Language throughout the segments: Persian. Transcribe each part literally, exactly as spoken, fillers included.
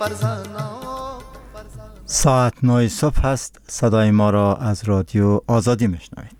ساعت نه صبح است. صدای ما را از رادیو آزادی میشنوید.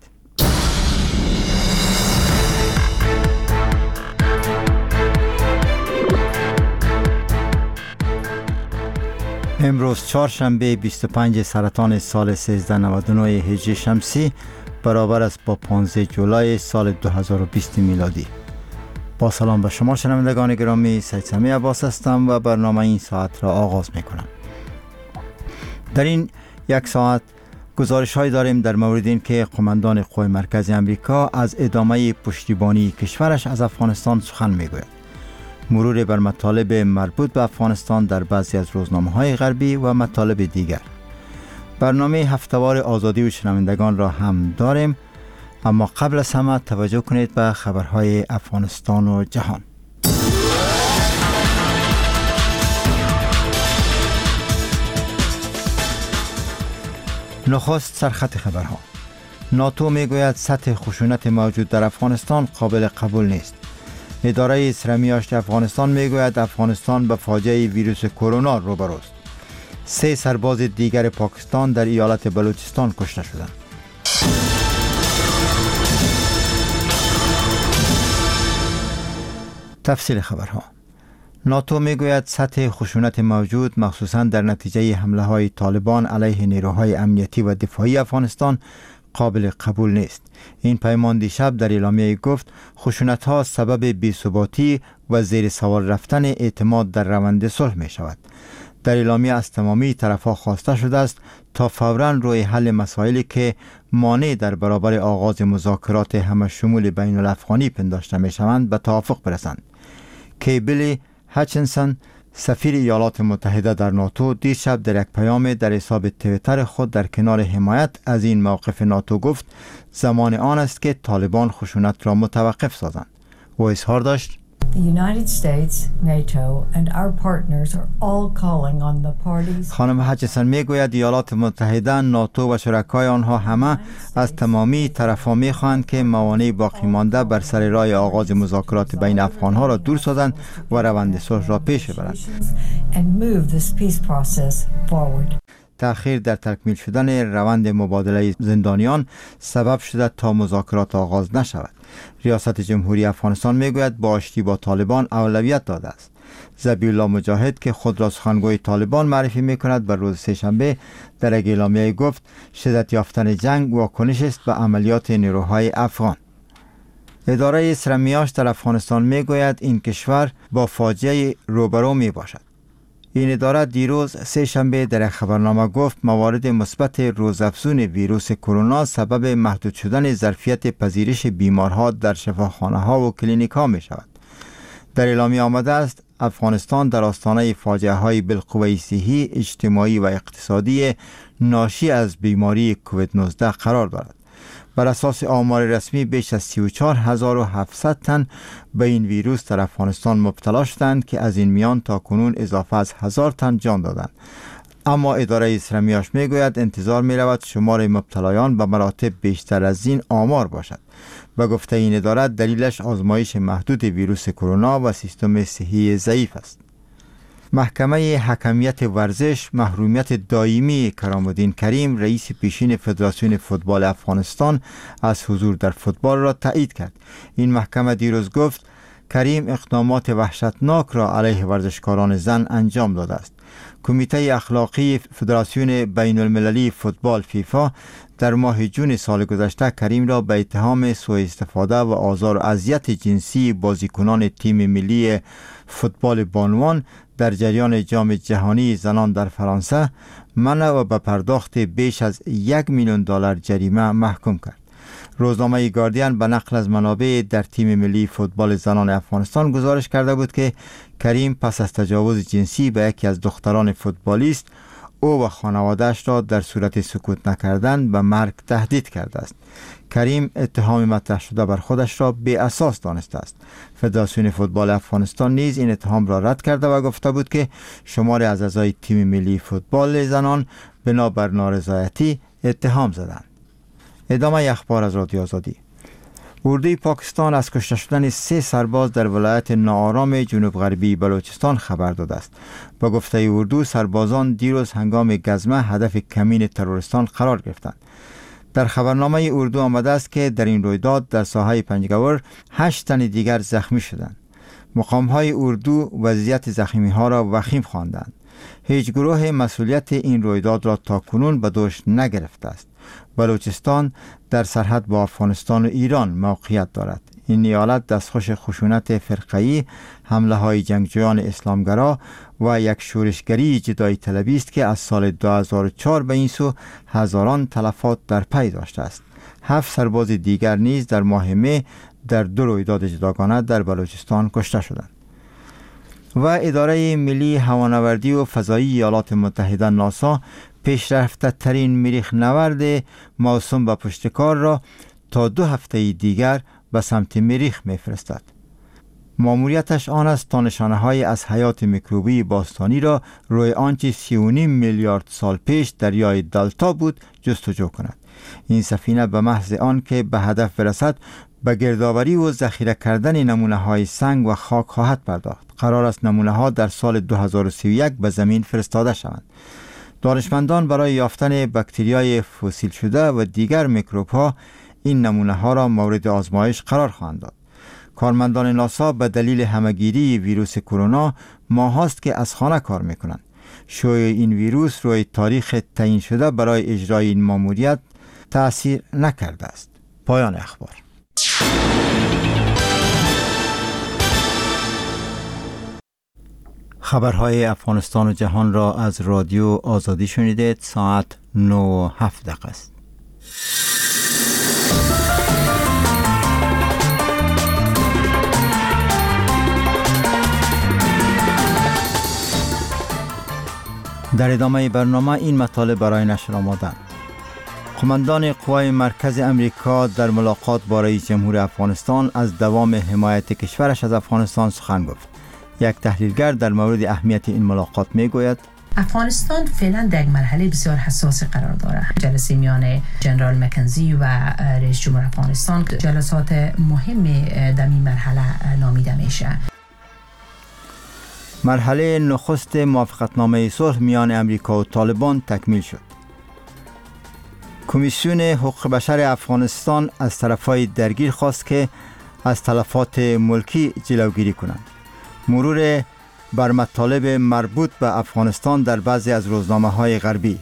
امروز چهارشنبه بیست و پنج سرطان سال سیزده نود و نه هجری شمسی برابر است با پانزده جولای سال دو هزار و بیست میلادی. با سلام به شما شنوندگان گرامی، سید سمی عباس هستم و برنامه این ساعت را آغاز میکنم. در این یک ساعت گزارش های داریم در مورد این که قماندان قوای مرکزی امریکا از ادامه پشتیبانی کشورش از افغانستان سخن میگوید. مرور بر مطالب مربوط به افغانستان در بعضی از روزنامه های غربی و مطالب دیگر. برنامه هفتهوار آزادی و شنوندگان را هم داریم، اما قبل از همه توجه کنید به خبرهای افغانستان و جهان. نخست سرخط خبرها. ناتو میگوید سطح خشونت موجود در افغانستان قابل قبول نیست. اداره اسرمیاشت افغانستان میگوید افغانستان به فاجعه ویروس کرونا روبروست. سه سرباز دیگر پاکستان در ایالت بلوچستان کشته شدند. تفصیل خبرها. ناتو میگوید سطح خشونت موجود مخصوصاً در نتیجه حمله های طالبان علیه نیروهای امنیتی و دفاعی افغانستان قابل قبول نیست. این پیمان دیشب در اعلامیه گفت خشونت ها سبب بی‌ثباتی و زیر سوال رفتن اعتماد در روند صلح می شود. در اعلامیه از تمامی طرف‌ها خواسته شده است تا فوراً روی حل مسائلی که مانع در برابر آغاز مذاکرات همه شمول بین الافغانی پنداشته می شوند به توافق برسند. کیبلی هچنسن سفیر ایالات متحده در ناتو دیشب در یک پیام در حساب توییتر خود در کنار حمایت از این موقف ناتو گفت زمان آن است که طالبان خشونت را متوقف سازند. او اظهار داشت The United States, NATO and our partners are all calling on the parties. خانم هچنسن میگوید ایالات متحده، ناتو و شرکای آنها همه از تمامی طرف‌ها میخواهند که موانع باقی مانده بر سر راه آغاز مذاکرات بین افغان‌ها را دور سازند و روند صلح را پیش ببرند. And move this peace process forward. تأخیر در تکمیل شدن روند مبادله زندانیان سبب شده تا مذاکرات آغاز نشود. ریاست جمهوری افغانستان میگوید با آشتی با طالبان اولویت داده است. ذبیح الله مجاهد که خود را سخنگوی طالبان معرفی میکند بر روز سه‌شنبه در یک اعلامیه گفت شدت یافتن جنگ واکنش است به عملیات نیروهای افغان. اداره اسرمیاشت در افغانستان میگوید این کشور با فاجعه روبرو می باشد. این اداره دیروز سه شنبه در خبرنامه گفت موارد مثبت روزافزون ویروس کرونا سبب محدود شدن ظرفیت پذیرش بیمارها در شفاخانه‌ها و کلینیک‌ها می شود. در اعلامیه آمده است افغانستان در آستانه فاجعه‌های بالقوه صحی، اجتماعی و اقتصادی ناشی از بیماری کووید نوزده قرار دارد. بر اساس آمار رسمی بیش از سی و چهار هزار و هفتصد تن به این ویروس در افغانستان مبتلا شدند که از این میان تا کنون اضافه از هزار تن جان دادند. اما اداره اسرمیاشت میگوید انتظار می رود شمار مبتلایان به مراتب بیشتر از این آمار باشد. و گفته این اداره دلیلش آزمایش محدود ویروس کرونا و سیستم صحی ضعیف است. محکمه حکمیت ورزش محرومیت دائمی کرام‌الدین کریم رئیس پیشین فدراسیون فوتبال افغانستان از حضور در فوتبال را تایید کرد. این محکمه دیروز گفت کریم اقدامات وحشتناک را علیه ورزشکاران زن انجام داده است. کمیته اخلاقی فدراسیون بین المللی فوتبال فیفا در ماه جون سال گذشته کریم را به اتهام سوء استفاده و آزار و اذیت جنسی بازیکنان تیم ملی فوتبال بانوان در جریان جام جهانی زنان در فرانسه منع و به پرداخت بیش از یک میلیون دلار جریمه محکوم کرد. روزنامه گاردین به نقل از منابع در تیم ملی فوتبال زنان افغانستان گزارش کرده بود که کریم پس از تجاوز جنسی به یکی از دختران فوتبالیست او و خانواده‌اش را در صورت سکوت نکردن به مرگ تهدید کرده است. کریم اتهام مطرح شده بر خودش را بی اساس دانسته است. فدراسیون فوتبال افغانستان نیز این اتهام را رد کرده و گفته بود که شماری از اعضای تیم ملی فوتبال زنان بنابر نارضایتی اتهام زدند. ادامه اخبار از رادیو آزادی. اردوی پاکستان از کشته شدن سه سرباز در ولایت ناآرام جنوب غربی بلوچستان خبر داده است. با گفته اردو، سربازان دیروز هنگام گزمه هدف کمین تروریستان قرار گرفتند. در خبرنامه اردو آمده است که در این رویداد در ساحه پنجگور هشت تن دیگر زخمی شدند. مقام‌های اردو وضعیت زخمی‌ها را وخیم خواندند. هیچ گروه مسئولیت این رویداد را تاکنون به دوش نگرفته است. بلوچستان در سرحد با افغانستان و ایران موقعیت دارد. این ایالت دستخوش خشونت فرقه‌ای، حمله‌های جنگجویان اسلامگرا و یک شورشگری جدایی طلبی است که از سال دو هزار و چهار به این سو هزاران تلفات در پی داشته است. هفت سرباز دیگر نیز در ماه می در دو رویداد جداگانه در بلوچستان کشته شدند. و اداره ملی هوانوردی و فضایی ایالات متحده ناسا پیشرفته ترین مریخ نورد موسوم به پشتکار را تا دو هفته دیگر به سمت مریخ میفرستد. ماموریتش آن است تا نشانه های از حیات میکروبی باستانی را روی آنچه سی و نیم میلیارد سال پیش دریای دلتا بود جستجو کند. این سفینه به محض آن که به هدف برسد به گردآوری و ذخیره کردن نمونه های سنگ و خاک خواهد پرداخت. قرار است نمونه ها در سال دو هزار و سی و یک به زمین فرستاده شوند. دانشمندان برای یافتن باکتریای فسیل شده و دیگر میکروب ها این نمونه ها را مورد آزمایش قرار خواهند داد. کارمندان ناسا به دلیل همهگیری ویروس کرونا ماه هاست که از خانه کار میکنند. شیوع این ویروس روی تاریخ تعیین شده برای اجرای این ماموریت تأثیر نکرده است. پایان اخبار. خبرهای افغانستان و جهان را از رادیو آزادی شنیدید. ساعت نه و هفت دقیقه است. در ادامه برنامه این مطالب برای نشر آمدند. قماندان قوای مرکز امریکا در ملاقات با رئیس جمهور افغانستان از دوام حمایت کشورش از افغانستان سخن گفت. یک تحلیلگر در مورد اهمیت این ملاقات می گوید افغانستان فعلا در یک مرحله بسیار حساس قرار دارد. جلسه میان جنرال مکنزی و رئیس جمهور افغانستان جلسات مهم در این مرحله نامیده میشه. مرحله نخست موافقتنامه صلح میان امریکا و طالبان تکمیل شد. کمیسیون حقوق بشر افغانستان از طرفهای درگیر خواست که از تلفات ملکی جلوگیری کنند. مرور بر مطالب مربوط به افغانستان در بعضی از روزنامه‌های غربی.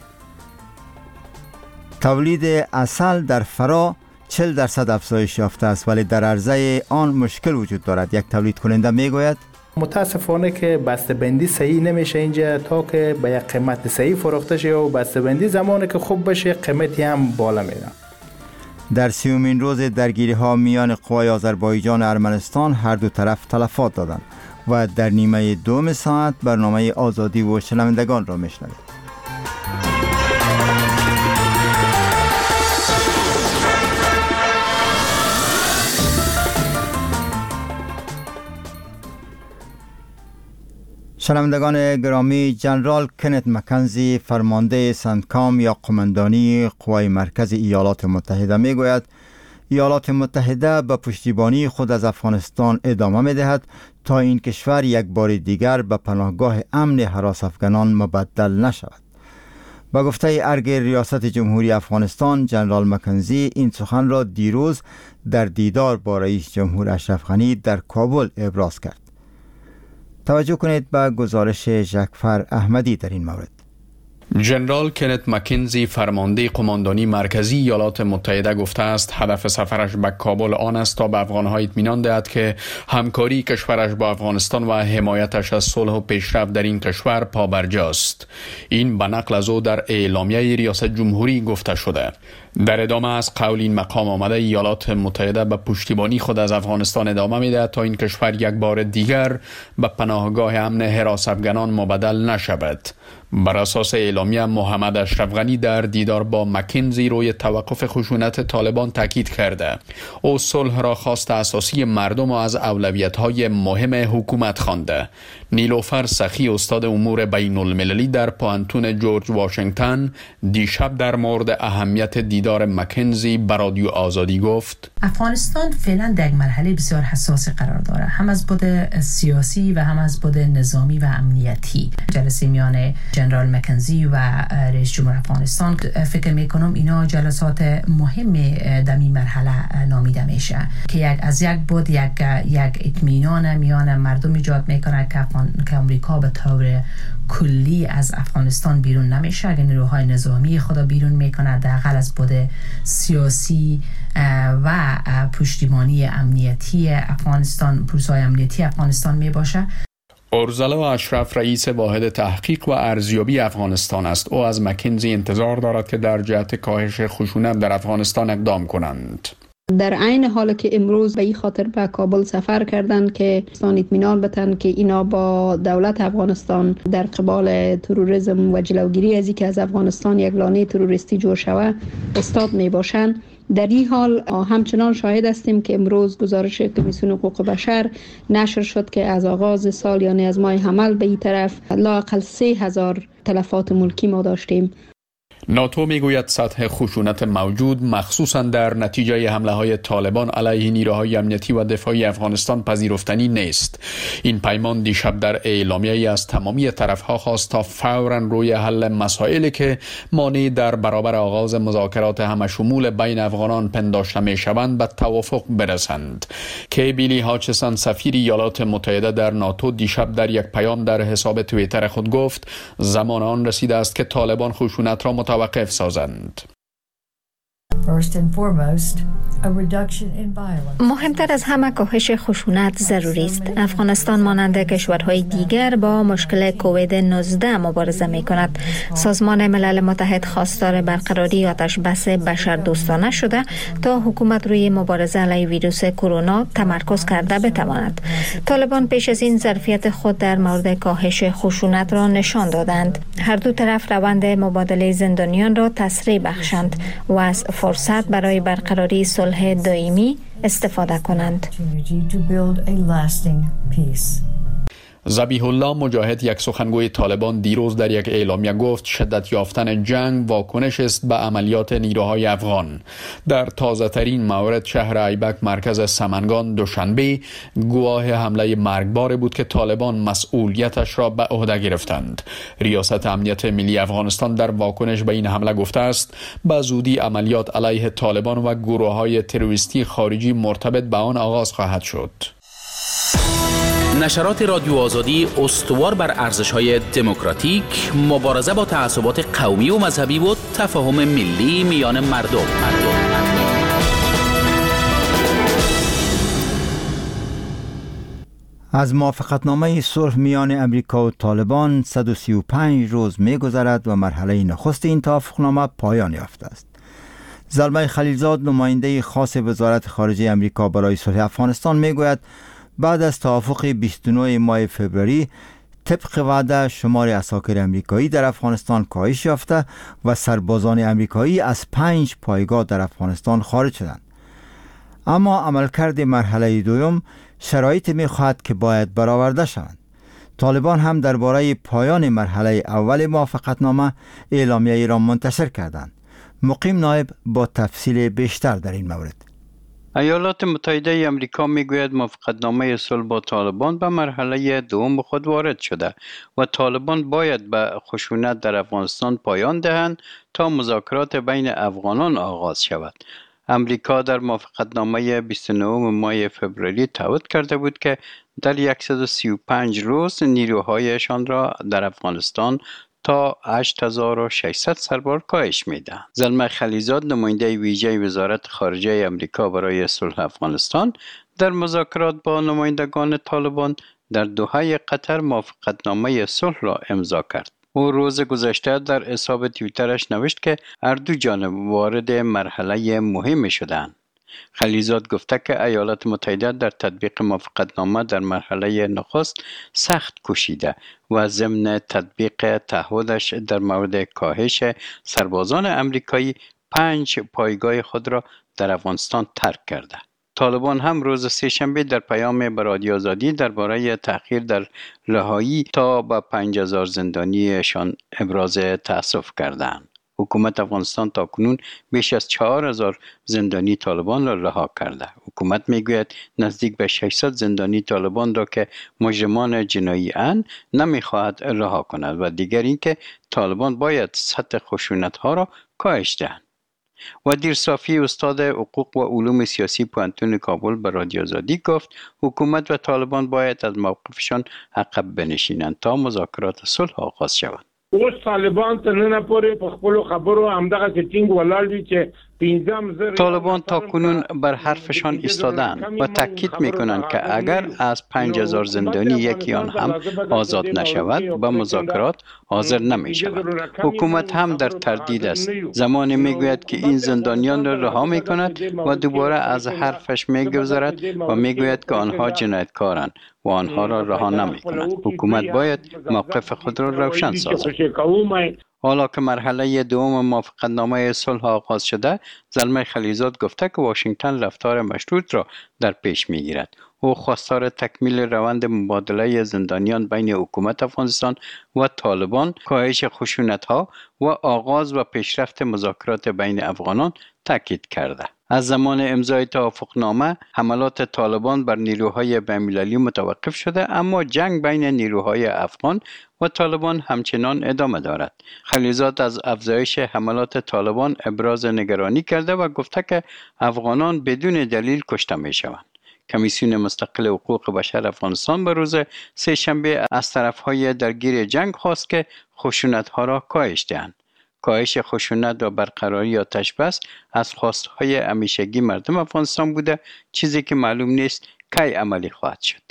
تولید عسل در فرا چهل درصد افزایش یافته است ولی در عرضه آن مشکل وجود دارد. یک تولید کننده میگوید متاسفانه که بسته‌بندی صحیح نمیشه اینجا تا که به یک قیمت صحیح فروخته شه و بسته‌بندی زمانی که خوب بشه قیمتی هم بالا میره. در سیومین روز درگیری ها میان قوای آذربایجان و ارمنستان هر دو طرف تلفات دادند و در نیمه دوم ساعت برنامه آزادی و شنوندگان را میشنوید. شنوندگان گرامی، جنرال کنت مکنزی فرمانده سنتکام یا قماندانی قوای مرکز ایالات متحده میگوید ایالات متحده به پشتیبانی خود از افغانستان ادامه میدهد تا این کشور یک بار دیگر به پناهگاه امن هراس افغانان مبدل نشود. با گفته ارگ ریاست جمهوری افغانستان، جنرال مکنزی این سخن را دیروز در دیدار با رئیس جمهور اشرف غنی در کابل ابراز کرد. توجه کنید به گزارش ژکفر احمدی در این مورد. جنرال کنت مکنزی فرمانده قماندانی مرکزی ایالات متحده گفته است هدف سفرش به کابل آن است تا به افغان‌ها اطمینان دهد که همکاری کشورش با افغانستان و حمایتش از صلح و پیشرفت در این کشور پابرجاست. این به نقل از او در اعلامیه ریاست جمهوری گفته شده. در ادامه از قول این مقام آمده ایالات متحده به پشتیبانی خود از افغانستان ادامه می‌دهد تا این کشور یک بار دیگر به پناهگاه امن حراس افغانان مبدل نشود. بر اساس اعلامیه محمد اشرف غنی در دیدار با مکنزی روی توقف خشونت طالبان تاکید کرده. او صلح را خواست اساسی مردم و از اولویت‌های مهم حکومت خوانده. نیلوفر سخی استاد امور بین المللی در پانتون جورج واشنگتن دیشب در مورد اهمیت دیدار مکنزی به رادیو آزادی گفت: افغانستان فعلا در مرحله بسیار حساسی قرار داره، هم از بود سیاسی و هم از بود نظامی و امنیتی. جلسه میان جنرال مکنزی و رئیس جمهور افغانستان فکر میکنم اینا جلسات مهم در این مرحله نامیده میشه که یک از یک بود یک یک اطمینان میان مردم ایجاد میکنه که که امریکا به طور کلی از افغانستان بیرون نمیشه. اگر نیروهای نظامی خدا بیرون میکنه داخل از بود سیاسی و پشتیبانی امنیتی افغانستان، پروسای امنیتی افغانستان میباشه. ارزلا اشرف رئیس واحد تحقیق و ارزیابی افغانستان است. او از مکنزی انتظار دارد که در جهت کاهش خشونت در افغانستان اقدام کنند. در عین حال که امروز به این خاطر به کابل سفر کردند که افغانستان اطمینان بدن که اینا با دولت افغانستان در قبال تروریسم و جلوگیری از اینکه از افغانستان یک لانه تروریستی جور شود استاد می باشند. در این حال همچنان شاهد هستیم که امروز گزارش کمیسیون حقوق بشر نشر شد که از آغاز سال یعنی از ماه حمل به این طرف لااقل سه هزار تلفات ملکی ما داشتیم. ناتو میگوید سطح خشونت موجود مخصوصا در نتیجه حمله های طالبان علیه نیروهای امنیتی و دفاعی افغانستان پذیرفتنی نیست. این پیمان دیشب در اعلامیه‌ای از تمامی طرف‌ها خواست تا فوراً روی حل مسائلی که مانع در برابر آغاز مذاکرات همشمول بین افغانان پنداشته می‌شوند به توافق برسند. کی بیلی هاچسن سفیر ایالات متحده در ناتو دیشب در یک پیام در حساب توییتر خود گفت زمان آن رسیده است که طالبان خشونت را متوقف سازند. مهمتر از همه کاهش خشونت ضروری است. افغانستان مانند کشورهای دیگر با مشکل کووید نوزده مبارزه می کند. سازمان ملل متحد خواستار برقراری آتش بس بشردوستانه شده تا حکومت روی مبارزه علیه ویروس کرونا تمرکز کرده بتواند. طالبان پیش از این ظرفیت خود در مورد کاهش خشونت را نشان دادند. هر دو طرف روند مبادله زندانیان را تسریع بخشند و از فرصت برای برقراری صلح دائمی استفاده کنند. ذبیح الله مجاهد یک سخنگوی طالبان دیروز در یک اعلامیه گفت شدت یافتن جنگ واکنش است به عملیات نیروهای افغان. در تازه ترین مورد شهر ایبک مرکز سمنگان دوشنبه گواه حمله مرگبار بود که طالبان مسئولیتش را به عهده گرفتند. ریاست امنیت ملی افغانستان در واکنش به این حمله گفته است به زودی عملیات علیه طالبان و گروه‌های تروریستی خارجی مرتبط به آن آغاز خواهد شد. نشرات رادیو آزادی استوار بر ارزش‌های دموکراتیک، مبارزه با تعصبات قومی و مذهبی و تفاهم ملی میان مردم. مردم. از موافقتنامه صلح میان امریکا و طالبان صد و سی و پنج روز می‌گذرد و مرحله نخست این توافقنامه پایان یافته است. زلمه خلیلزاد نماینده خاص وزارت خارجه امریکا برای صلح افغانستان میگوید بعد از توافق بیست و نه ماه فوریه طبق وعده شمار عساکر امریکایی در افغانستان کاهش یافته و سربازان امریکایی از پنج پایگاه در افغانستان خارج شدند. اما عملکرد مرحله دوم شرایط می‌خواهد که باید برآورده شوند. طالبان هم درباره پایان مرحله اول موافقتنامه اعلامیه‌ای را منتشر کردند. مقیم نایب با تفصیل بیشتر در این مورد. ایالات متحده آمریکا میگوید موافقتنامه صلح با طالبان به مرحله دوم خود وارد شده و طالبان باید به خشونت در افغانستان پایان دهند تا مذاکرات بین افغانان آغاز شود. امریکا در موافقتنامه بیست و نه ماه فوریه تعهد کرده بود که در صد و سی و پنج روز نیروهایشان را در افغانستان تا هشت هزار و ششصد سرباز کاهش میدهند. زلمه خلیلزاد نماینده ویژه وزارت خارجه امریکا برای صلح افغانستان در مذاکرات با نمایندگان طالبان در دوحه قطر موافقتنامه صلح را امضا کرد. او روز گذشته در حساب توییترش نوشت که هر دو جانب وارد مرحله مهمی شدند. خلیزاد گفته که ایالات متحده در تطبیق موافقتنامه در مرحله نخست سخت کوشیده و ضمن تطبیق تعهدش در مورد کاهش سربازان امریکایی پنج پایگاه خود را در افغانستان ترک کرده. طالبان هم روز سه‌شنبه در پیام به رادیو آزادی درباره تأخیر در رهایی تا به پنج هزار زندانیشان ابراز تأسف کردند. حکومت افغانستان تاکنون بیش از چهار هزار زندانی طالبان را رها کرده. حکومت میگوید نزدیک به ششصد زندانی طالبان را که مجرمان جنایی اند نمیخواهد رها کند و دیگر اینکه طالبان باید سطح خشونت ها را کاهش دهند. و دیر صافی استاد حقوق و علوم سیاسی پوهنتون کابل به رادیو آزادی گفت حکومت و طالبان باید از موقفشان عقب بنشینند تا مذاکرات صلح آغاز شود. اوس طالبان ته نه پورې په خپل خبرو همدغه ټینګ ولاړ دي چې طالبان تا کنون بر حرفشان ایستادند و تاکید میکنند که اگر از پنج هزار زندانی یکی آن هم آزاد نشود به مذاکرات حاضر نمی شود. حکومت هم در تردید است. زمانی میگوید که این زندانیان را رها می کند و دوباره از حرفش میگذرد و میگوید که آنها جنایتکارند و آنها را رها نمی کند. حکومت باید موقف خود را روشن سازد. حالا که مرحله دوم موافقتنامه صلح آغاز شده، زلمه خلیزاد گفته که واشنگتن رفتار مشروط را در پیش میگیرد. او خواستار تکمیل روند مبادله زندانیان بین حکومت افغانستان و طالبان، کاهش خشونت‌ها و آغاز و پیشرفت مذاکرات بین افغانان تاکید کرده. از زمان امضای توافقنامه حملات طالبان بر نیروهای بین‌المللی متوقف شده، اما جنگ بین نیروهای افغان و طالبان همچنان ادامه دارد. خلیزاد از افزایش حملات طالبان ابراز نگرانی کرده و گفته که افغانان بدون دلیل کشته می شوند. کمیسیون مستقل حقوق بشر افغانستان به روز سه شنبه از طرفهای درگیر جنگ خواست که خشونت‌ها را کاهش دهند. کاهش خشونت و برقراری آتش بس از خواستهای همیشگی مردم افغانستان بوده، چیزی که معلوم نیست کی عملی خواهد شد.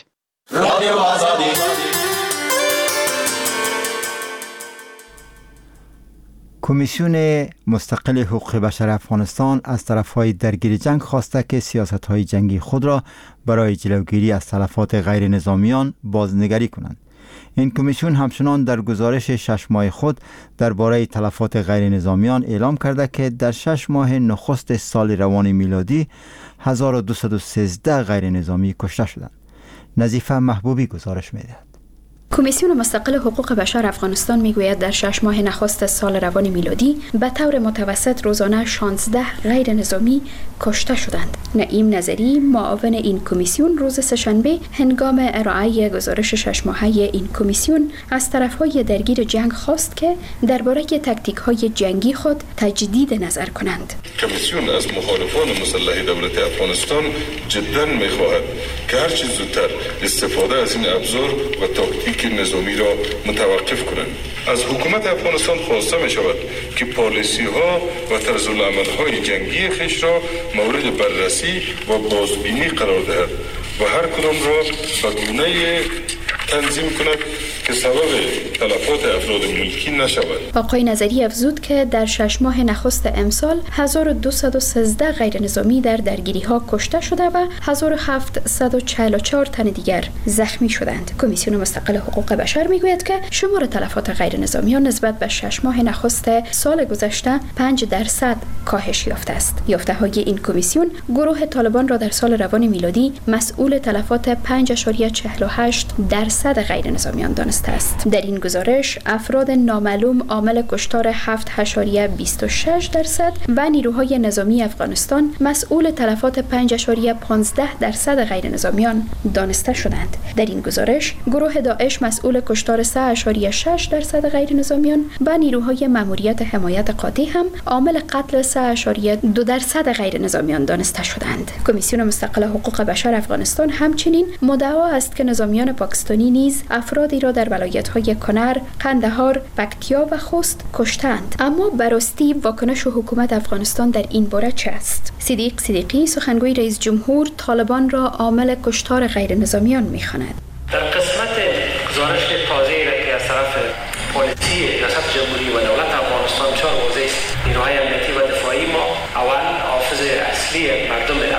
کمیسیون مستقل حقوق بشر افغانستان از طرفهای درگیر جنگ خواسته که سیاست‌های جنگی خود را برای جلوگیری از تلفات غیر نظامیان بازنگری کنند. این کمیسیون همچنان در گزارش شش ماه خود درباره تلفات غیر نظامیان اعلام کرده که در شش ماه نخست سال روان میلادی هزار و دویست و سیزده غیر نظامی کشته شدند. نظیفه محبوبی گزارش می‌دهد. کمیسیون مستقل حقوق بشر افغانستان میگوید در شش ماه نخست سال روان میلادی به طور متوسط روزانه شانزده غیر نظامی کشته شدند. نعیم نظری معاون این کمیسیون روز سه‌شنبه هنگام ارائه گزارش شش ماهه این کمیسیون از طرفهای درگیر جنگ خواست که درباره تکتیک‌های جنگی خود تجدید نظر کنند. کمیسیون از مخالفان مسلح دولت افغانستان جداً می‌خواهد که هر چه زودتر استفاده از این ابزار و تاکتیک نظامی را متوقف کنند. از حکومت افغانستان خواسته می شود که پالیسی ها و طرز العمل های جنگی خیش را مورد بررسی و بازبینی قرار دهد و هر کدام را به گونه‌ای تنظیم کند که سبب تلفات افراد ملکی نشود. آقای نظری افزود که در شش ماه نخست امسال هزار و دویست و سیزده غیر نظامی در درگیری ها کشته شده و هزار و هفتصد و چهل و چهار تن دیگر زخمی شدند. کمیسیون مستقل حقوق بشر میگوید که شمار تلفات غیر نظامیان نسبت به شش ماه نخست سال گذشته پنج درصد کاهش یافته است. یافته های این کمیسیون گروه طالبان را در سال روان میلادی مسئول تلفات پنج اشاریه چهل و هشت درصد غیر نظامیان دانسته است. در این گزارش افراد نامعلوم عامل کشتار هفت اشاریه بیست و شش درصد و نیروهای نظامی افغانستان مسئول تلفات پنج اشاریه پانزده درصد غیر نظامیان دانسته شدند. در این گزارش گروه داعش مسئول کشتار سه اشاریه شش درصد غیر نظامیان و نیروهای ماموریت حمایت قاطع هم عامل قتل سه اشاریه دو درصد غیر نظامیان دانسته شدند. کمیسیون مستقل حقوق بشر افغانستان همچنین مدعا است که نظامیان پاکستانی نیز افرادی را در ولایت‌های کنر، قندهار، پکتیا و خوست کشتند. اما براستی واکنش حکومت افغانستان در این باره چه است؟ صدیق صدیقی سخنگوی رئیس جمهور طالبان را عامل کشتار غیر نظامیان می‌خواند. در قسمت گزارش تازه‌ای را که از طرف پلیسی ریاست جمهوری و دولت افغانستان چهار حوزه نیروهای امنیتی و دفاعی ما اول حافظ اصلی مردم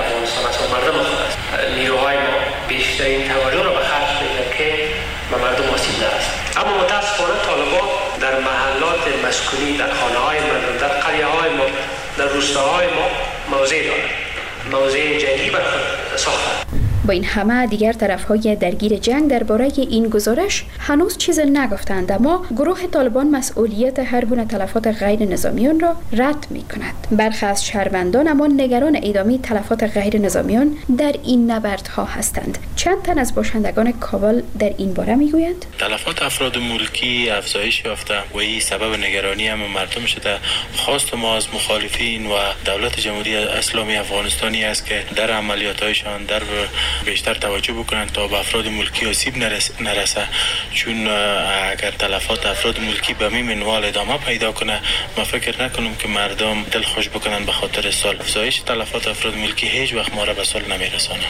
در محلات مسکونی، در خانه های مردم، در قریه های ما، در روستاهای ما موضع دارد، موضع جنگی بر خود ساختند. با این همه دیگر طرف‌های درگیر جنگ درباره این گزارش هنوز چیز نگفتند، اما گروه طالبان مسئولیت هر گونه تلفات غیر نظامیان را رد می‌کند. برخی از شهروندان اما نگران ادامه تلفات غیر نظامیان در این نبردها هستند. چند تن از باشندگان کابل در این باره میگویند تلفات افراد ملکی افزایش یافته و این سبب نگرانی هم مردم شده. خواست ما از مخالفین و دولت جمهوری اسلامی افغانستانی است که در عملیات‌هایشان در بیشتر توجه بکنن تا به افراد ملکی آسیب نرسه، چون اگر تلفات افراد ملکی به می منوال ادامه پیدا کنه، ما فکر نکنم که مردم دل خوش بکنن به خاطر سال. افزایش تلفات افراد ملکی هیچ وقت ما را به سال نمیرسانه.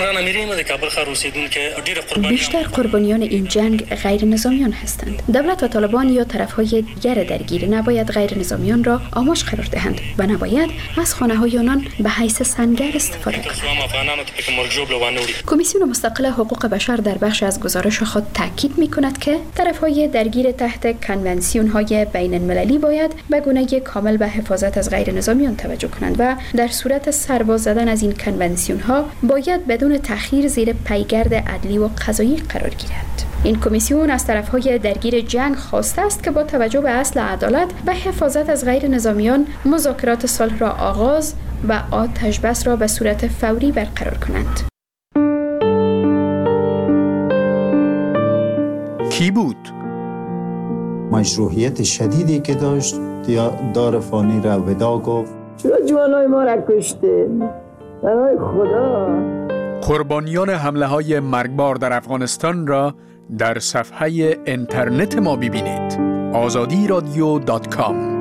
بیشتر قربانیان این جنگ غیر نظامیان هستند. دولت و طالبان یا طرفهای دیگر درگیر نباید غیر نظامیان را آماج قرار دهند و نباید از خانه های آنان به حیث سنگر استفاده کنند. کمیسیون مستقل حقوق بشر در بخش از گزارش خود تاکید می‌کند که طرف‌های درگیر تحت کنونسیون‌های بین‌المللی باید به گونه کامل به حفاظت از غیر نظامیان توجه کنند و در صورت سرباز زدن از این کنونسیون‌ها باید بدون تأخیر زیر پیگرد عدلی و قضایی قرار گیرند. این کمیسیون از طرف‌های درگیر جنگ خواسته است که با توجه به اصل عدالت و حفاظت از غیر نظامیان مذاکرات صلح را آغاز و آتش بس را به صورت فوری برقرار کنند. کی بود؟ مشروعیت شدیدی که داشت دار فانی را ودا گفت. چرا جوانای ما را کشتین؟ برای خدا. قربانیان حمله های مرگبار در افغانستان را در صفحه اینترنت ما ببینید. آزادی رادیو دات کام.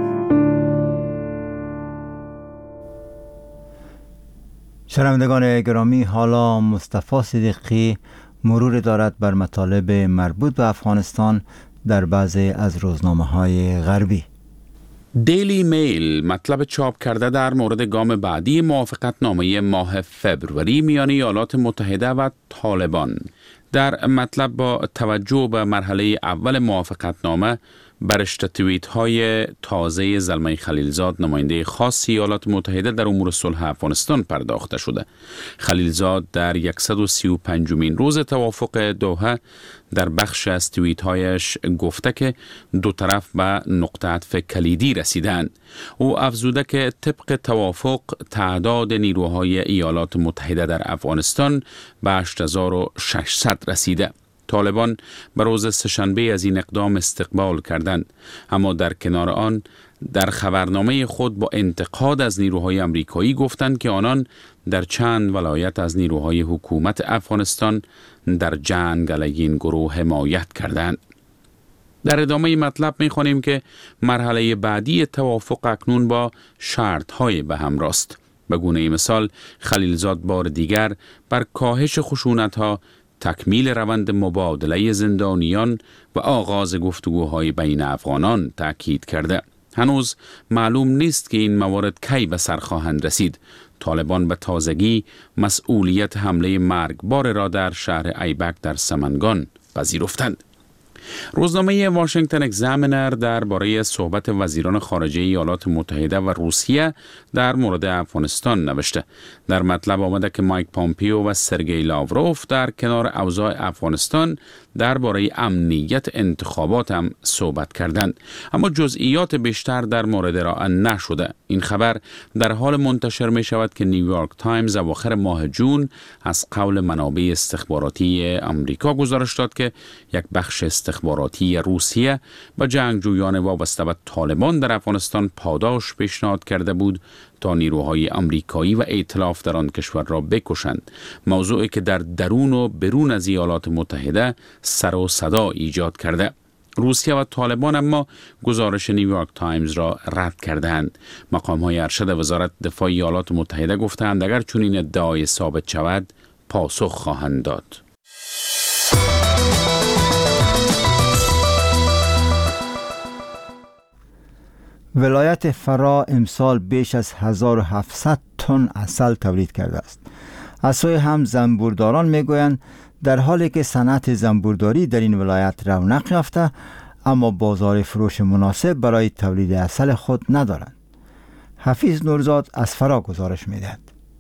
شنوندگان گرامی، حالا مصطفی صدیقی مرور دارد بر مطالب مربوط به افغانستان در بعضی از روزنامه‌های غربی. دیلی میل مطلب چاپ کرده در مورد گام بعدی موافقت نامه ماه فبروری میان ایالات متحده و طالبان. در مطلب با توجه به مرحله اول موافقت نامه برشته توییت های تازه زلمه خلیلزاد، نماینده خاص ایالات متحده در امور صلح افغانستان پرداخته شده. خلیلزاد در صد و سی و پنجمین روز توافق دوحه در بخش از توییت هایش گفته که دو طرف به نقطه عطف کلیدی رسیدند. او افزوده که طبق توافق تعداد نیروهای ایالات متحده در افغانستان به هشت هزار و ششصد رسیده. طالبان به روز سه‌شنبه از این اقدام استقبال کردند، اما در کنار آن در خبرنامه خود با انتقاد از نیروهای آمریکایی گفتند که آنان در چند ولایت از نیروهای حکومت افغانستان در جنگ علیه این گروه حمایت کردند. در ادامه مطلب می‌خوانیم که مرحله بعدی توافق اکنون با شرط‌های به همراه است. به گونه مثال خلیلزاد بار دیگر بر کاهش خشونت‌ها، تکمیل روند مبادله زندانیان و آغاز گفتگوهای بین افغانان تأکید کرده. هنوز معلوم نیست که این موارد کی به سر خواهند رسید. طالبان به تازگی مسئولیت حمله مرگبار را در شهر ایبک در سمنگان پذیرفتند. روزنامه واشنگتن اگزامینر درباره صحبت وزیران خارجه ایالات متحده و روسیه در مورد افغانستان نوشته. در مطلب آمده که مایک پامپیو و سرگئی لاوروف در کنار اوضاع افغانستان درباره امنیت انتخابات هم صحبت کردند، اما جزئیات بیشتر در مورد ارائه نشده. این خبر در حال منتشر می شود که نیویورک تایمز اواخر ماه جون از قول منابع استخباراتی آمریکا گزارش داد که یک بخش استخباراتی روسیه به جنگجویان وابسته به طالبان در افغانستان پاداش پیشنهاد کرده بود تا نیروهای آمریکایی و ائتلاف در آن کشور را بکشند، موضوعی که در درون و برون از ایالات متحده سر و صدا ایجاد کرده. روسیه و طالبان اما گزارش نیویورک تایمز را رد کردند. مقام‌های ارشد وزارت دفاع ایالات متحده گفتند اگر چنین ادعای ثابت شود پاسخ خواهند داد. ولایت فرا امسال بیش از هزار و هفتصد تن عسل تولید کرده است. از سوی هم زنبورداران میگویند در حالی که صنعت زنبورداری در این ولایت رونق یافته، اما بازار فروش مناسب برای تولید عسل خود ندارند. حفیظ نورزاد از فرا گزارش می‌دهد.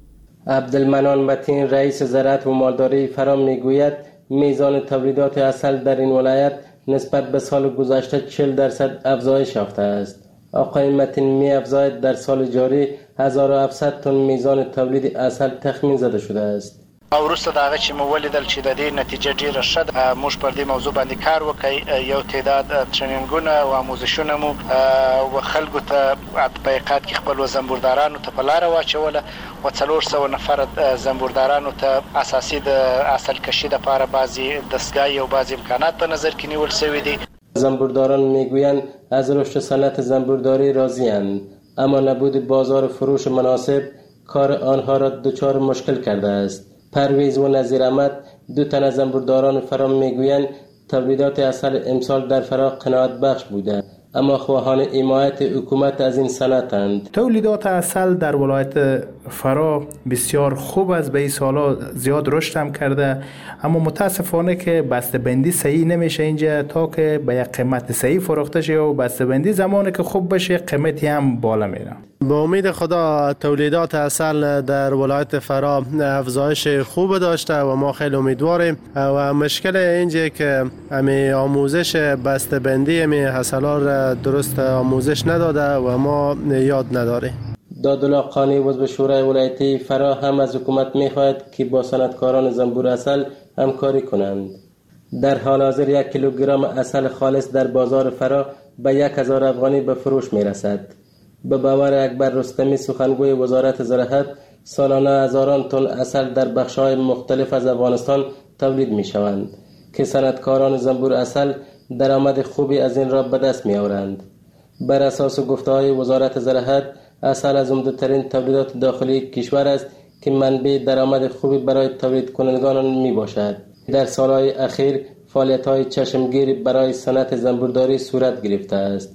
عبدالمنان متین رئیس زراعت و مالداری فرا میگوید میزان تولیدات عسل در این ولایت نسبت به سال گذشته چهل درصد افزایش یافته است. آقای متین می افزاید در سال جاری هزار و هفتصد تن میزان تولید عسل تخمین زده شده است. وروسته د هغه چې مو ولیدل چې د دې نتیجه ډیره ښه ده، موږ پر دې موضوع باندې کار وکړی، یو تعداد ټرینینګونه او آموزشونه مو و خلکو ته په حقیقت کې خپل زنبوردارانو ته په لاره واچوله و څلور سوه نفر زنبوردارانو ته اساسي د عسل کشي دپاره بعضې دستګاهي او بعضې امکانات په نظر کې نیول شوي دي. زنبورداران میگویند از رشد صنعت زنبورداری راضی‌اند، اما نبود بازار فروش مناسب کار آنها را دچار مشکل کرده است. پرویز و نظیر احمد دو تن از زنبورداران فرا میگویند تولیدات عسل امسال در فرا قناعت بخش بوده، اما خواهان حمایت حکومت از این صنعتند. تولیدات عسل در ولایت فرا بسیار خوب است، به این سالا زیاد رشد هم کرده، اما متاسفانه که بسته‌بندی صحیح نمیشه اینجا تا که به یک قیمت صحیح فروخته شه و بسته‌بندی زمانی که خوب بشه قیمتی هم بالا میره. به امید خدا تولیدات عسل در ولایت فرا افزایش خوب داشته و ما خیلی امیدواریم و مشکل اینجا که امی آموزش بسته‌بندی امی حاصلات را درست آموزش نداده و ما یاد نداریم. دادالله قانی عضو شورای ولایتی فرا هم از حکومت می‌خواهد که با صنعتکاران زنبور عسل همکاری کنند. در حال حاضر یک کیلوگرم عسل خالص در بازار فرا به یک هزار افغانی به فروش می‌رسد. به باور اکبر رستمی سخنگوی وزارت زراعت سالانه هزاران تن عسل در بخش‌های مختلف از افغانستان تولید می‌شوند که صنعتکاران زنبور عسل درآمد خوبی از این را به دست می‌آورند. بر اساس گفته‌های وزارت زراعت عسل از عمده‌ترین تولیدات داخلی کشور است که منبع درآمد خوبی برای تولید کنندگان میباشد. در سالهای اخیر فعالیت‌های چشمگیر برای صنعت زنبورداری صورت گرفته است.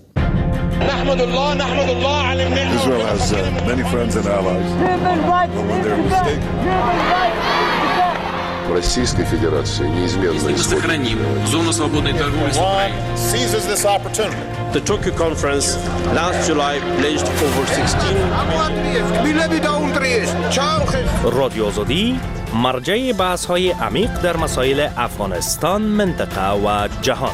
نحمد الله نحمد الله على النعمة. Israel has uh, many friends and allies. When they're mistaken. Российской Федерации неизменно сохраним зону свободной торговли с Украиной. Seizes this opportunity. The Tokyo conference last July pledged over sixteen. رادیو آزادی مرجع بحث‌های عمیق در مسائل افغانستان، منطقه و جهان.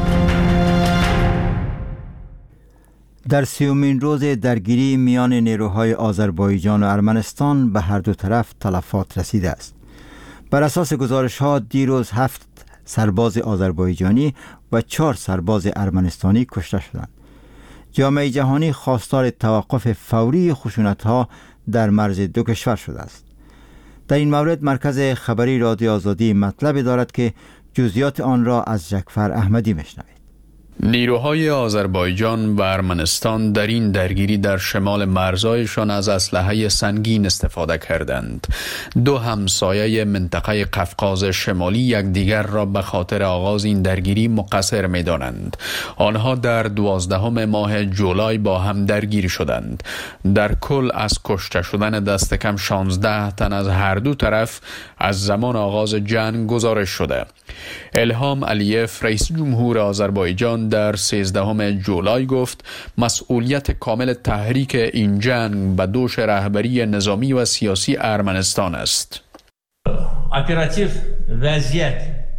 در سیومین روز درگیری میان نیروهای آذربایجان و ارمنستان به هر دو طرف تلفات رسیده است. بر اساس گزارش ها دیروز هفت سرباز آذربایجانی و چهار سرباز ارمنستانی کشته شدند. جامعه جهانی خواستار توقف فوری خشونت ها در مرز دو کشور شده است. در این مورد مرکز خبری رادیو آزادی مطلب دارد که جزئیات آن را از جعفر احمدی میشنوید. نیروهای آذربایجان و ارمنستان در این درگیری در شمال مرزهایشان از اسلحه سنگین استفاده کردند. دو همسایه منطقه قفقاز شمالی یکدیگر را به خاطر آغاز این درگیری مقصر می دانند. آنها در دوازدهم ماه جولای با هم درگیری شدند. در کل از کشته شدن دست کم شانزده تن از هر دو طرف از زمان آغاز جنگ گزارش شده. الهام علیف رئیس جمهور آذربایجان در سیزدهم جولای گفت مسئولیت کامل تحریک این جنگ به دوش رهبری نظامی و سیاسی ارمنستان است. اپراتیو وضعیت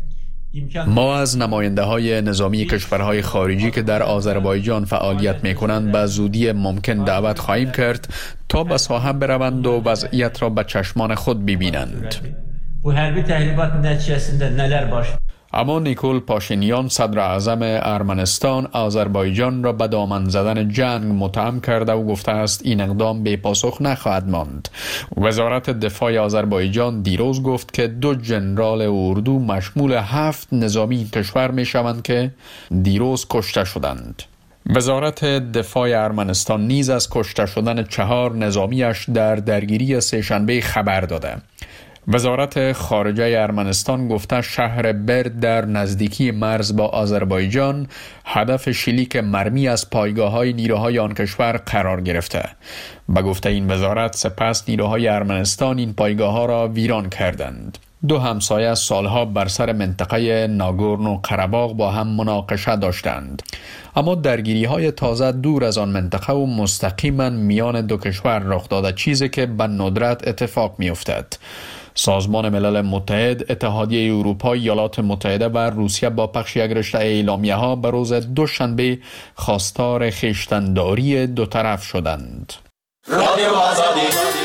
ما از نماینده های نظامی کشورهای خارجی که در آذربایجان فعالیت می کنند به زودی ممکن دعوت خواهیم کرد تا به ساحه بروند و وضعیت را به چشمان خود ببینند. Bu hərbi təhlifat nəticəsində nələr baş اما نیکول پاشینیان صدر اعظم ارمنستان آذربایجان را به دامن زدن جنگ متهم کرده و گفته است این اقدام بی پاسخ نخواهد ماند. وزارت دفاع آذربایجان دیروز گفت که دو ژنرال اردو مشمول هفت نظامی کشور می شوند که دیروز کشته شدند. وزارت دفاع ارمنستان نیز از کشته شدن چهار نظامیش در درگیری سه‌شنبه خبر داده. وزارت خارجه ارمنستان گفته شهر برد در نزدیکی مرز با آذربایجان هدف شلیک مرمی از پایگاه‌های نیروهای آن کشور قرار گرفته. به گفته این وزارت سپس نیروهای ارمنستان این پایگاه‌ها را ویران کردند. دو همسایه سالها بر سر منطقه ناگورنو قره‌باغ با هم مناقشه داشتند، اما درگیری های تازه دور از آن منطقه و مستقیما میان دو کشور رخ داده، چیزی که به ندرت اتفاق می افتد. سازمان ملل متحد، اتحادیه اروپا، ایالات متحده و روسیه با پخش یک رشته اعلامیه ها به روز دوشنبه خواستار خویشتن‌داری دو طرف شدند. رادیو آزادی.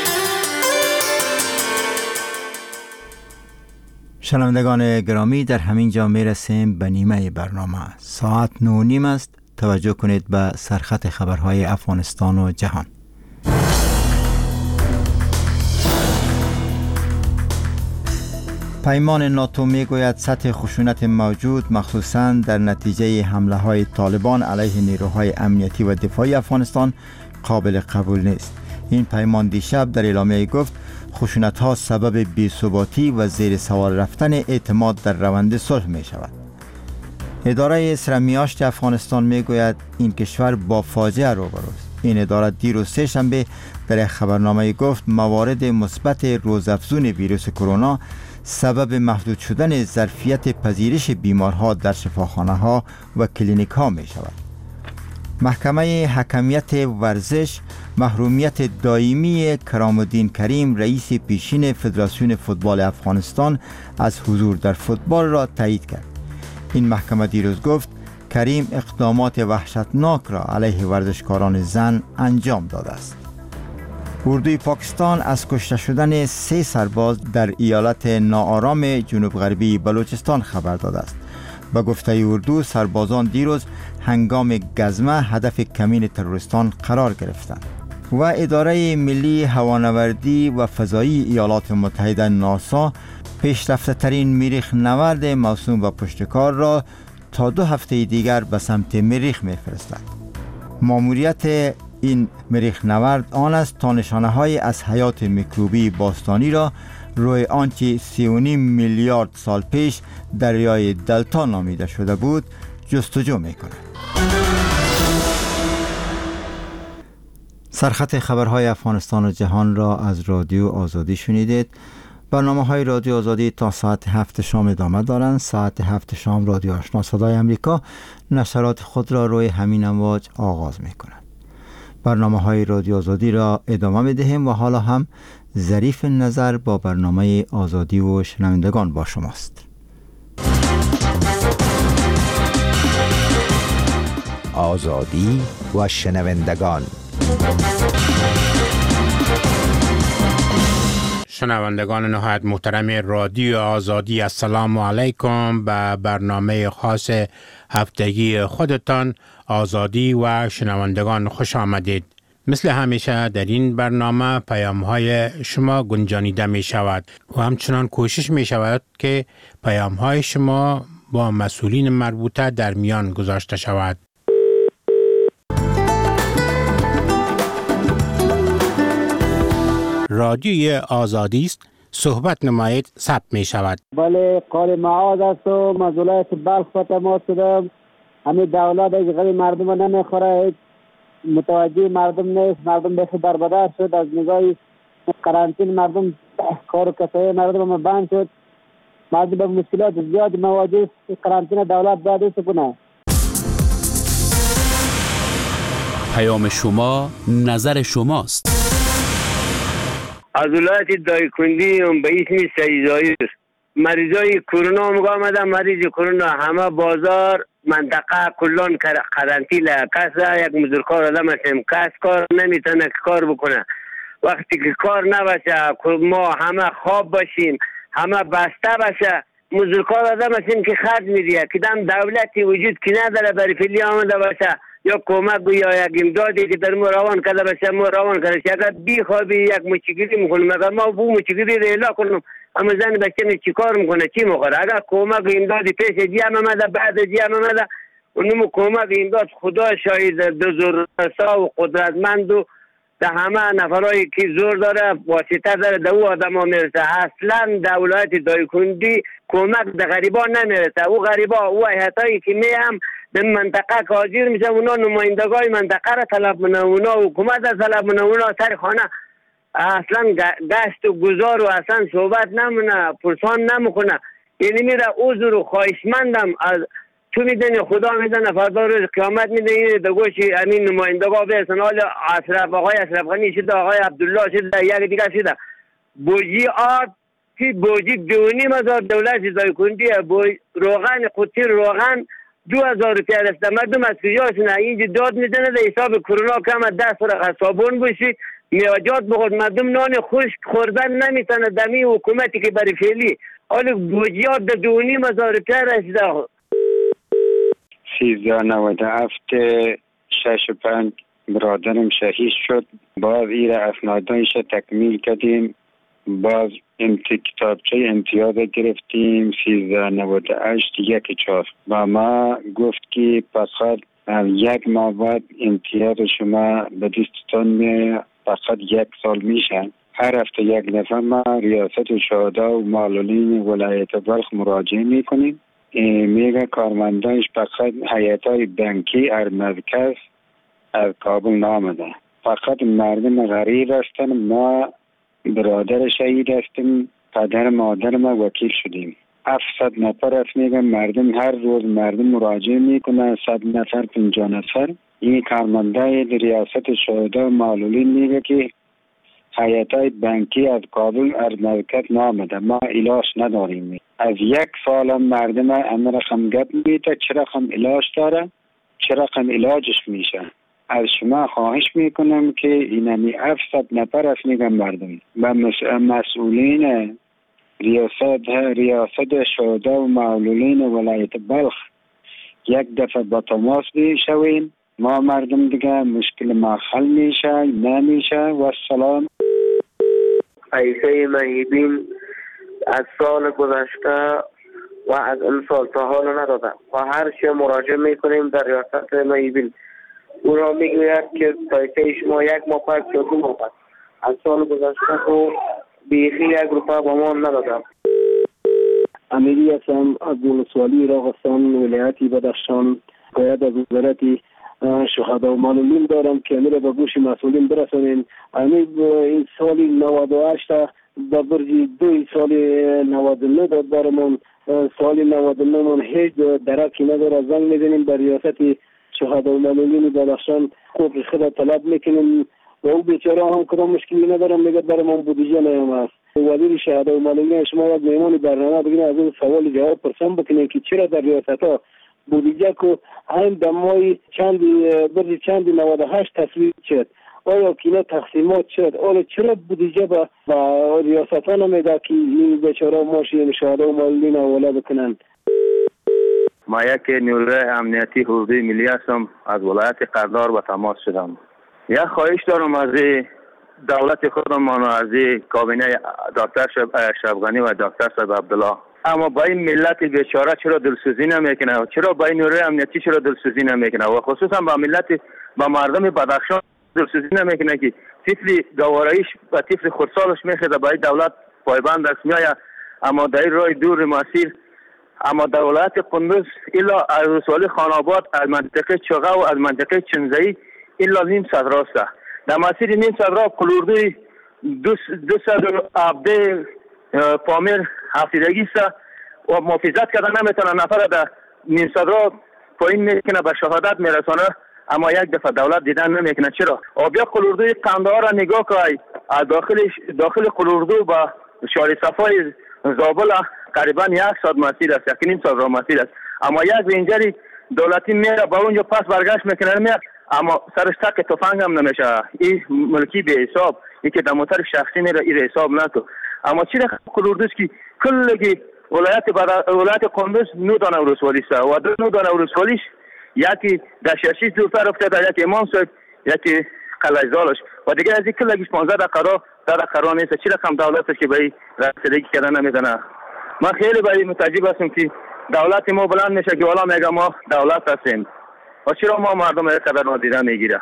شنوندگان گرامی، در همین جا می رسیم به نیمه برنامه. ساعت نو نیم است. توجه کنید به سرخط خبرهای افغانستان و جهان. پیمان ناتو می گوید سطح خشونت موجود مخصوصاً در نتیجه حمله های طالبان علیه نیروهای امنیتی و دفاعی افغانستان قابل قبول نیست. این پیمان دیشب در اعلامیه گفت خشونت ها سبب بی‌ثباتی و زیر سوال رفتن اعتماد در روند صلح می شود. اداره اسرمیاشت افغانستان می گوید این کشور با فاجعه روبروست. این اداره دیروز سه شنبه در خبرنامه گفت موارد مثبت روزافزون ویروس کرونا سبب محدود شدن ظرفیت پذیرش بیمارها در شفاخانه ها و کلینیک ها می شود. محکمه حکمیت ورزش محرومیت دائمی کرام الدین کریم رئیس پیشین فدراسیون فوتبال افغانستان از حضور در فوتبال را تایید کرد. این محکمه دیروز گفت کریم اقدامات وحشتناک را علیه ورزشکاران زن انجام داده است. اردوی پاکستان از کشته شدن سه سرباز در ایالت ناآرام جنوب غربی بلوچستان خبر داده است. به گفته اردو سربازان دیروز هنگام گزمه هدف کمین تروریستان قرار گرفتند. و اداره ملی هوانوردی و فضایی ایالات متحده ناسا پیشرفته ترین مریخ نورد موسوم به پشتکار را تا دو هفته دیگر به سمت مریخ می‌فرستد. ماموریت این مریخ نورد آن است تا نشانه های از حیات میکروبی باستانی را روی آنچه سی و نیم میلیارد سال پیش دریای دلتا نامیده شده بود جستجو می‌کند. سرخط خبرهای افغانستان و جهان را از رادیو آزادی شنیدید. برنامه های رادیو آزادی تا ساعت هفت شام ادامه دارند. ساعت هفت شام رادیو آشنا صدای امریکا نشرات خود را روی همین امواج آغاز می کند. برنامه های رادیو آزادی را ادامه می دهیم و حالا هم ظریف نظر با برنامه آزادی و شنوندگان با شماست. آزادی و شنوندگان. شنوندگان نهایت محترم رادیو آزادی، السلام علیکم. به برنامه خاص هفتگی خودتان آزادی و شنوندگان خوش آمدید. مثل همیشه در این برنامه پیام های شما گنجانیده می شود و همچنان کوشش می شود که پیام های شما با مسئولین مربوطه در میان گذاشته شود. رادیوی آزادی است، صحبت نمایید، ثبت می شود. بله، قال معاذ است و از ولایت بلخ به تماس شدم. همین دولت از غیر مردم نمیخوره، متوجه مردم نیست، مردم بخی بربدار شد. از نگاه قرنطین مردم کار و کسای مردم بند شد، مردم به مشکلات زیاد مواجه. قرنطین دولت باید است کنه. پیام شما نظر شماست. از ولایت دایکنډي به اسم سیدایی مریضای کرونا میگه آمده. مریض کرونا همه بازار منطقه کلان قرنطینه. کس یک مزدورکار آدم هستیم، کس کار نمیتونه کار بکنه. وقتی که کار نباشه ما همه خواب باشیم، همه بسته باشه، مزدورکار آدم هستیم که خرج میدیه که دم دولتی وجود که نداره برای فعلی آمده باشه یا کمک یا یک امدادی که در ما روان کرده باشه ما روان کرده باشه. اگر بی خوابی یک مچگیری میکنم، اگر ما بو مچگیری رو اعلا کنم اما زن بچه چی کار میکنه، چی میخوره؟ اگر کمک امدادی پیش جمع آمده بعد جمع آمده اونم کمک امداد خدا شاید دو رسا و قدرتمند و در همه نفرایی که زور داره واسطه داره در او آدم ها میرسه. اصلا دولت دایکنډي کمک در غریبان نمیرسه. او غریبا او حیاتایی که میم در منطقه کاجیر میشه اونا نمایندگای منطقه را طلب منه، اونا حکومت را طلب منه، اونا سر خانه اصلا دست و گذار و اصلا صحبت نمونه، پرسان نمیکنه. یعنی میره عذر و خواهشمندم از تو میدونی، خدا میدونه فردا روز قیامت میدونی دگوشی امین نمایندگاه برسن. حال اشرف آقای اشرف غنی شده، آقای عبدالله شده، یک دیگه شده. بوجی آب که بوجی دونی مزار دولت دایکندی روغن قطیر روغن دو هزار روپیه رسته. مردم از کجاشونه اینجا داد میزنه در حساب کرونا کم ده سال صابون بشی میوجات بخورد. مردم نان خشک خوردن نمیتونه دمی حکومتی که برای فعلی. حالا بوجیات در دونی مزار روپیه رسته. سیزده نود هفت شش و پنج برادرم شهید شد. باز ایر اسنادانش تکمیل کردیم. باز امتی کتابچه امتیاز گرفتیم. سیزده نود هشت یک چهار و ما گفت که فقط یک ماه بعد امتیاز شما به دستتان می فقط یک سال میشه. هر هفته یک دفعه ما ریاست شهدا و معلولین ولایت بلخ مراجعه میکنیم. میگه کارمندانش فقط هیئت‌های بانکی از مرکز از کابل نامده. فقط مردم غریب هستن. ما برادر شهید هستیم، پدر مادر ما وکیل شدیم. هفتصد نفر است. میگه مردم هر روز مردم مراجعه میکنه، صد نفر پنجاه نفر. این کارمندای ریاست شهدا و معلولین میگه که هیئت‌های بانکی از کابل از مرکز نامده، ما علاج نداریم. از یک سال مردم امر رقم گپ میده، چه رقم علاج داره، چه رقم علاجش میشه. از شما خواهش میکنم که اینمی هفتصد نفر است میگم مردم و مسئولین ریاست ریاست شهدا و معلولین ولایت بلخ یک دفعه با تماس بشویم. ما مردم دیگه مشکل ما حل میشه نمیشه. و السلام. عیسی مهیبین از سال گذشته و از این سال تا حال ندادم و هر چی مراجعه میکنیم در ریاست مهیبین او را میگوید که پیسه شما یک ماه پس یا دو ماه پس. از سال گذشته تو بیخی یک روپه با ما ندادم. امیری هستم از ولسوالی راغستان ولایت بدخشان. باید از وزارت شهدا و معلولین دارم که میره به گوش مسئولین برسونین. امید این سالی نود و هشت به برجی دوی سالی نود و نه داد برمون. سالی نود و نه من هیچ درکی نداره. زنگ میزنیم به ریاست شهدا و معلولین بدخشان، خوب خود طلب میکنیم و او بیچاره هم کدام مشکلی ندارم. میگه برمون بودجه نیم است. وزیر شهدا و معلولین شما یک مهمان برنامه بگین از این سوال جواب پرسان بکنین که چرا در ریاست ها بودجه که هم دمای چندی برج چندی نود و هشت تصویب شد، آیا کینا تقسیمات شد؟ آیا چرا بودجه با, با ریاست ها نمیده که این بیچاره ماشین شهدا و معلولین حواله بکنن؟ ما یک نیروی امنیتی حدودی ملی هستم، از ولایت قردار به تماس شدم. یک خواهش دارم از دولت خودمان و از کابینه دکتر اشرف غنی و دکتر صاحب عبدالله، اما با این ملت بیچاره چرا دلسوزی نمیکنه؟ چرا با این نیروی امنیتی چرا دلسوزی نمیکنه؟ و خصوصا با ملت با مردم بدخشان دلسوزی نمیکنه که طفل گوارایش و طفل خردسالش میخواد با دولت پایبند است میآید، اما در راه دور مسیر. اما در ولایت قندوز الا از ولسوالی خاناباد، از منطقه چغه و از منطقه چنزایی الا نیم صد راسته. در مسیر نیم صد راه کلوردوی دو, دو صد عبده پامیر حفیدگی است و محافظت کردن نمیتونه. نفر در نیم صد راه پایین میکنه به شهادت میرسانه، اما یک دفعه دولت دیدن نمیکنه. چرا؟ آبیا کلوردوی قندهار را نگاه کنید، داخل داخل کلوردو با شهر صفای زابل قریبا یک ساعت مسیر است، یک نیم ساعت راه مسیر است، اما یک رنجری دولتی میره با اونجا پس برگشت میکنه میاد، اما سرش تک تفنگ هم نمیشه. این ملکی به حساب، این که در موتر شخصی میره این حساب نکو. اما چی رقم کلوردوس که کلگی ولایت ولایت قندوز نو دانه ولسوالی است و دو نو دانه ولسوالیش یکی در ششیش دورتر افتاده، یکی امام صاحب، یکی قلعه‌زالش و دیگه از این کلگیش پانزده دقیقه در دقیقه نیست. چی رقم دولت است که به این رسیدگی کردن نمیزنه؟ من خیلی برای متعجب هستم که دولت ما بلند میشه که والا میگه ما دولت هستیم و چرا ما مردم یک قدر نادیده میگیره؟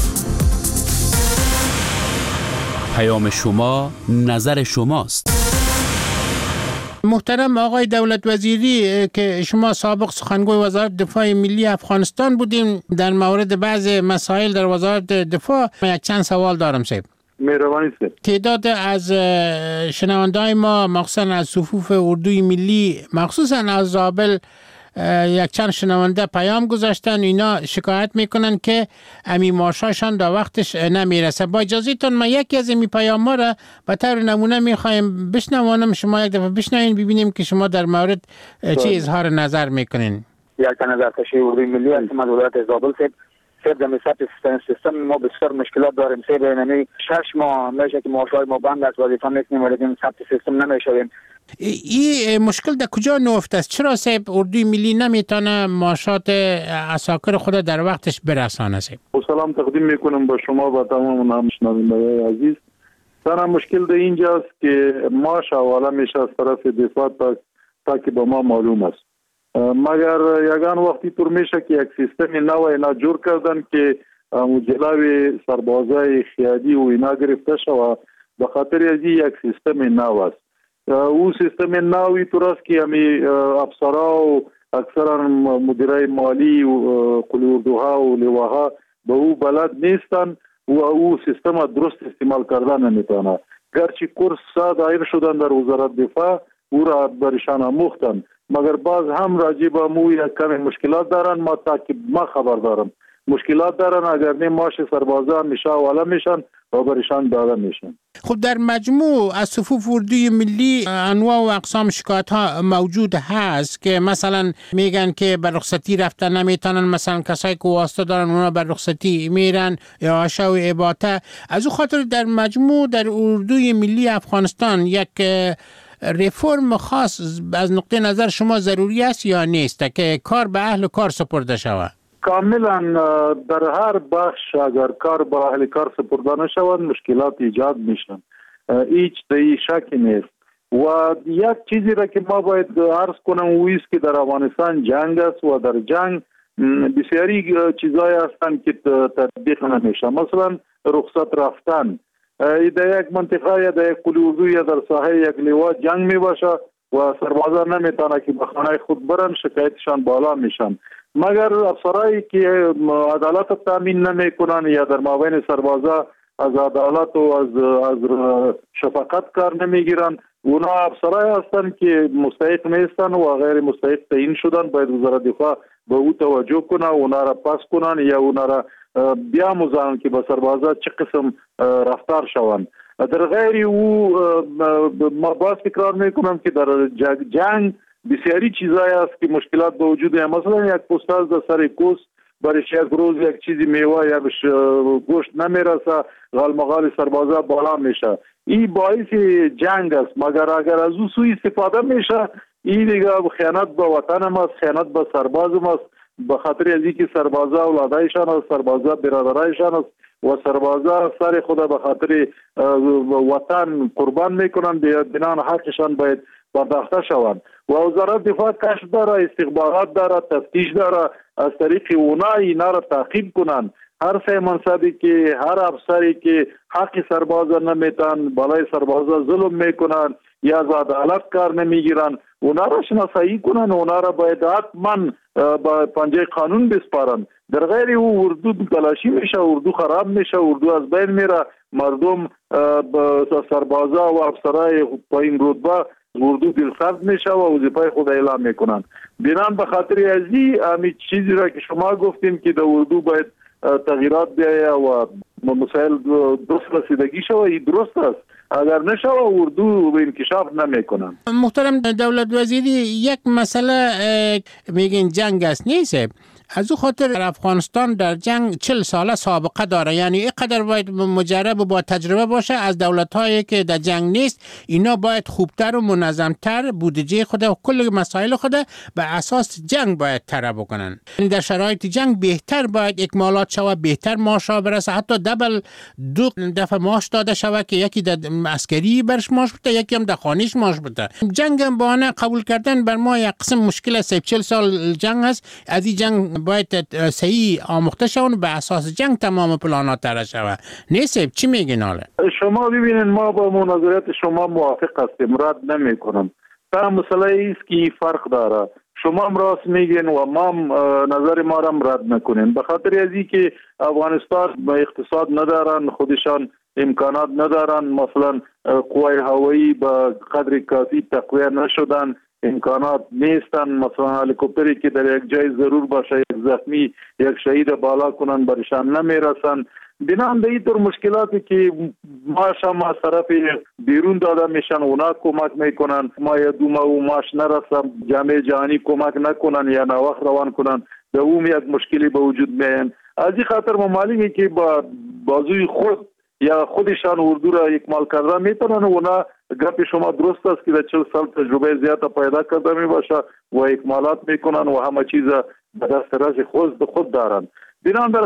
پیام شما نظر شماست. محترم آقای دولت وزیری که شما سابق سخنگوی وزارت دفاع ملی افغانستان بودیم، در مورد بعض مسائل در وزارت دفاع یک چند سوال دارم صاحب. مهربانی سه. تعداد از شنونده‌های ما مخصوصا از صفوف اردوی ملی مخصوصا از زابل یک چند شنونده پیام گذاشتن، اینا شکایت میکنن که امی ماشاشان در وقتش نمیرسه. با اجازهتون ما یکی از امی پیام ها را به طور نمونه میخوایم بشنوانم، شما یک دفعه بشنوین ببینیم که شما در مورد چه اظهار نظر میکنین. یک نظر تشریح اردوی ملی هستم از ولایت زابل. سید سید در ثبت سیستم ما بسیار مشکلات داریم. سید یعنی شش ماه میشه که معاشهای ما بند است، وظیفه میکنیم ولی ثبت سیستم نمیشویم. این مشکل در کجا نهفته است؟ چرا سیب اردوی ملی نمیتونه معاشات عساکر خود در وقتش برسانه؟ سیب سلام تقدیم میکنم به شما و تمام همشنوندگان عزیز. تنها مشکل در اینجاست که معاش حواله میشه از طرف دفاع تا تا که به ما معلوم است. مگر یگان وقتی طور میشه که یک سیستم نو اینا جور کردن که جلوی سربازای خیادی و اینا گرفته شود، به خاطر از یک سیستم نو است. او سیستم نوی طور است که همی افسرها و اکثرا مدیرای مالی و قلی اردوها و لواها به او بلد نیستن و او سیستم درست استعمال کردن نمیتونه. گرچه کورس دایر شدن در وزارت دفاع او را برشان آموختن، مگر باز هم راجع به مو یک کمی مشکلات دارن. ما تا که ما خبر دارم مشکلات دارن، اگر نه معاش سربازان میشه والا میشن و برشان داده میشن. خب در مجموع از صفوف اردوی ملی انواع و اقسام شکایت ها موجود هست که مثلا میگن که بر رخصتی رفتن نمیتونن، مثلا کسایی که واسطه دارن اونا بر رخصتی میرن یا عشا و عباته. از او خاطر در مجموع در اردوی ملی افغانستان یک ریفرم خاص از نقطه نظر شما ضروری است یا نیست که کار به اهل کار سپرده شود؟ کاملا در هر بخش اگر کار به اهل کار سپرده نشود مشکلات ایجاد میشن، هیچ دی شکی نیست. و یک چیزی را که ما باید عرض کنم اویست که در افغانستان جنگ است و در جنگ بسیاری چیزایی هستند که تطبیق نمیشه. مثلا رخصت رفتن در یک منطقه یا در یک قلی اردو یا در ساحه یک لوا جنگ می باشه و سربازان نمیتونه که به خانه خود برن، شکایتشان بالا میشن. مگر افسرایی که عدالت تامین نمیکنن یا در مابین سربازا از عدالت و از از شفقت کار نمیگیرن، اونا افسرایی هستن که مستحق نیستن و غیر مستحق تعیین شدن. باید وزارت دفاع به او توجه کنه، اونا را پس کنن یا اونا را بیاموزن که با سربازا چه قسم رفتار شوند. در غیر او ما باز تکرار میکنم که در جنگ بسیاری چیزایی است که مشکلات به وجود هست. مثلا یک پستاز در سر کوس برش یک روز یک چیزی میوه یا گوشت نمیرسه، غالمغال سربازا بالا میشه. این باعث جنگ است. مگر اگر از او سوء استفاده میشه، این دیگه خیانت به وطن ماست، خیانت به سرباز ماست. به خاطر از اینکه سربازا اولادایشان است، سربازا برادرایشان است و سربازا سر خود به خاطر وطن قربان میکنن، بنان حقشان باید پرداخته شوند. و وزارت دفاع کشف داره، استخبارات داره، تفتیش داره، از طریق اونا اینا را تعقیب کنن. هر سه منصبی که هر افسری که حق سربازا نمیتن، بالای سربازا ظلم میکنن یا از عدالت کار نمیگیرن، اونا را شناسایی کنن، اونا را باید حتما با پنجه قانون بسپارن. در غیر او اردو تلاشی میشه، اردو خراب میشه، اردو از بین میره، مردم سربازا و افسرای پایین رتبه اردو دلسرد میشه و وظیفه خود اعلام میکنن. بنان به خاطر ازی همین چیزی را که شما گفتیم که در اردو باید تغییرات بیاید و مسائل درست رسیدگی شود، این درست است. اگر نشود اردو به انکشاف نمیکنن. محترم دولت وزیری، یک مسئله میگین جنگ است نیست؟ از او خاطر افغانستان در جنگ چل ساله سابقه داره، یعنی اینقدر باید مجرب و با تجربه باشه. از دولت‌هایی که در جنگ نیست اینا باید خوبتر و منظمتر بودجه خود و کل مسائل خود به اساس جنگ باید طرح بکنن. یعنی در شرایط جنگ بهتر باید اکمالات شود، بهتر معاش برسه، حتی دبل دو دفعه معاش داده شود که یکی در عسکری برش معاش بده، یکی هم در خانیش معاش بده. جنگ هم بهانه قبول کردن بر ما یک قسم مشکل است. چهل سال جنگ است، از این جنگ باید صحیح آموخته شون، به اساس جنگ تمام پلانات طرح شود. نیست؟ چی میگین حالا؟ شما ببینید ما با مناظرات شما موافق هستیم، رد نمی کنم. تا مسئله ایست که فرق داره. شما هم راست میگین و ما هم نظر ما هم رد نکنین. به خاطر از اینکه افغانستان با اقتصاد ندارن، خودشان امکانات ندارن، مثلا قوای هوایی به قدر کافی تقویه نشدن، امکانات نیستن، مثلا هلیکوپتری که در یک جای ضرور باشه یک زخمی یک شهید بالا کنن برشان نمیرسن. بنابراین به این طور مشکلاتی که ماش هم از طرف بیرون داده میشن اونا کمک میکنن، ما یا دو ماه و ماش نرسم جامعه جهانی کمک نکنن یا نوخ روان کنن، به اون یک مشکلی به وجود میان. از این خاطر ممالکی که با بازوی خود یا خودشان اردو را اکمال کرده میتونن، اونا گپ شما درست است که در چل سال تجربه زیاده پیدا کرده می باشه و اکمالات میکنن و همه چیز به دست راز خود خود دارن. بنابراین